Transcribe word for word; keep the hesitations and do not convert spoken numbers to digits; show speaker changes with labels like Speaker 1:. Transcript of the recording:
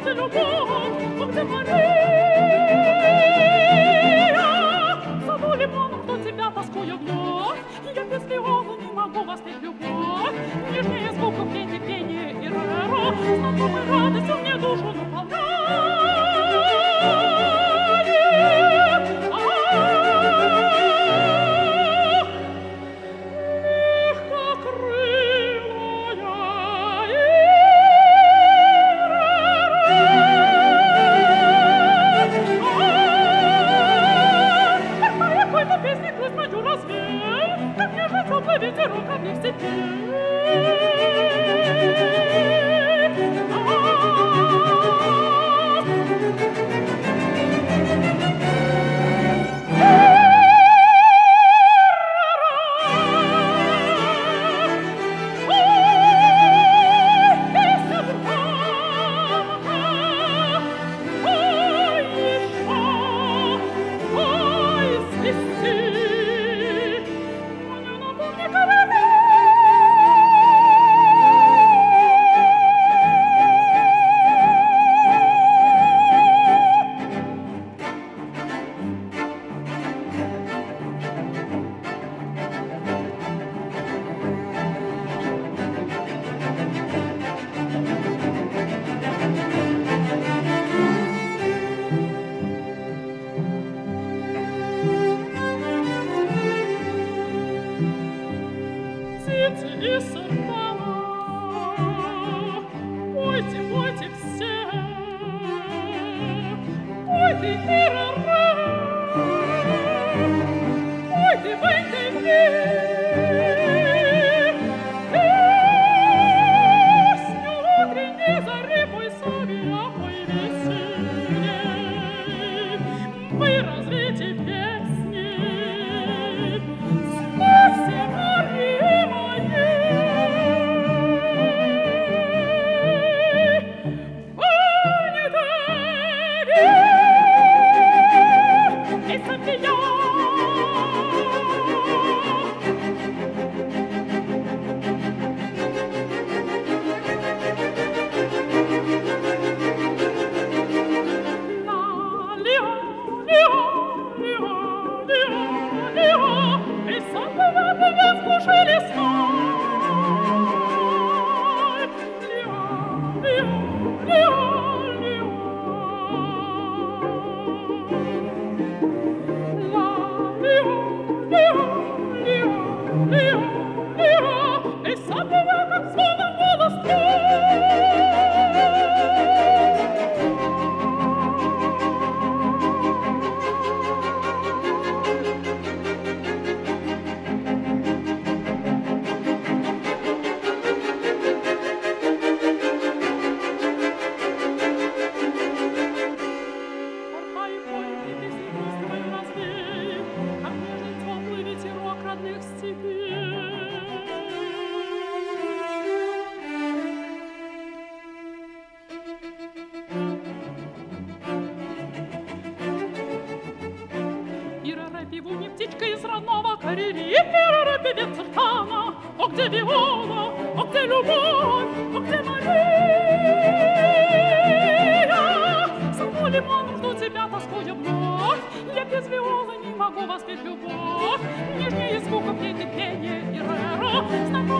Speaker 1: где любовь, о, где Мария? Зову лимон, кто тебя тоскуя вновь, я без виола не могу воспеть любовь. Нежнее звуков пени, пения и рэро, знакомой радостью мне душу наполняет. Ветерок обнив степи. И сорвала. Пойте, пойте все, пойте, тирара, пойте, пойте мне. Песню утренней зари пой соловья, пой весенней. Вы развейте песни, славьте Марии моей. Пивунья, птичка из родного Карелии, Ирара, певец Султана. О, где виола, о, где любовь, о, где Мария? Зову лимон, жду тебя, тоскуя вновь. Я без виолы не могу воспеть любовь. Нежнее звуков пени, пения и рэро.